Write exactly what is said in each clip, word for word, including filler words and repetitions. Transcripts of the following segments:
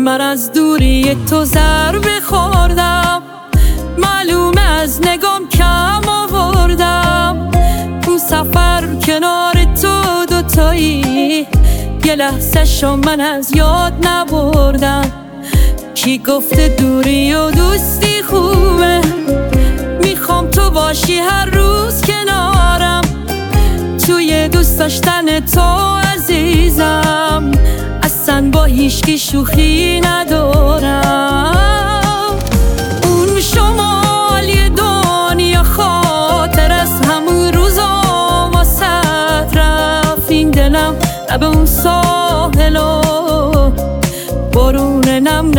من از دوری تو ضربه خوردم، معلومه از نگام کم آوردم. اون سفر کنار تو دوتایی، یه لحظه شو من از یاد نبردم. کی گفته دوری و دوستی خوبه؟ میخوام تو باشی هر روز کنارم، توی دوست داشتن تو عزیزم. اصلا با هیچکی شوخی ندارم. اون شمالی دنیا خاطر از همون روزا واسه رفت. این دلم لب اون ساحل و بارون نم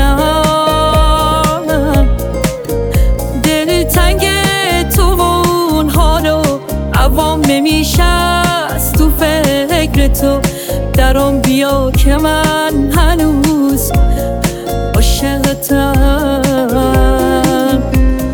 نم، دل تنگ تو و اون حالو عوام نمیشه از تو فکر تو. درام بیا که من هنوز عاشقتم.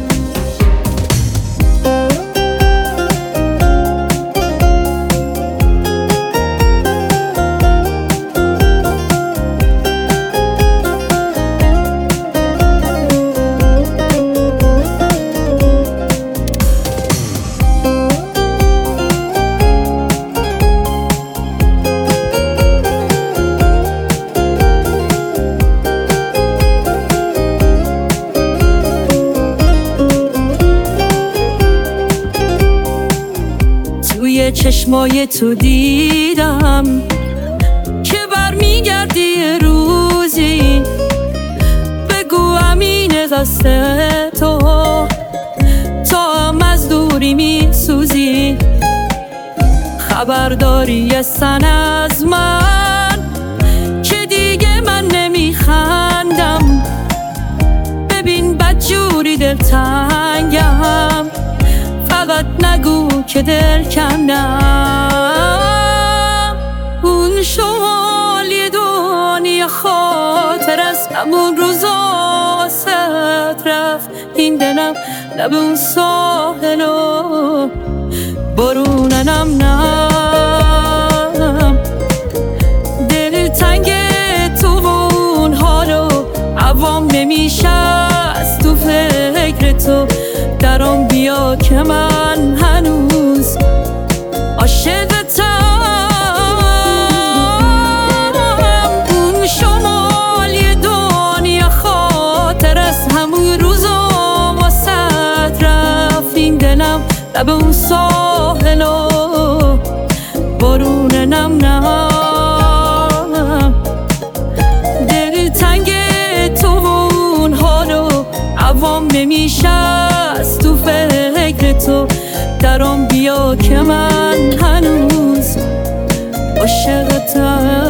توی چشمای تو دیدم که برمیگردی روزی. بگو امین قصد تو، تا هم از دوری میسوزی. خبرداری اصلا از من که دیگه من نمیخندم. ببین بدجوری دلتنگم، فقط نگو که دل کندم. اون شمالی دنیا خاطر از همون روزا ست رفت. این دلم لب اون ساحل و بارون نم نم، دل تنگ تو و اون حالو عوام نمیشه از تو فکر تو. درام بیا که من هنوز عاشقتم. اون شمالی دنیا خاطر از همون روزا واسه رفت. این دلم لب اون ساحل و بارون نم نم، دل تنگ تو و اون حالو عوام نمیشه از تو فکر تو. درام بیا که من هنوز عاشقتم.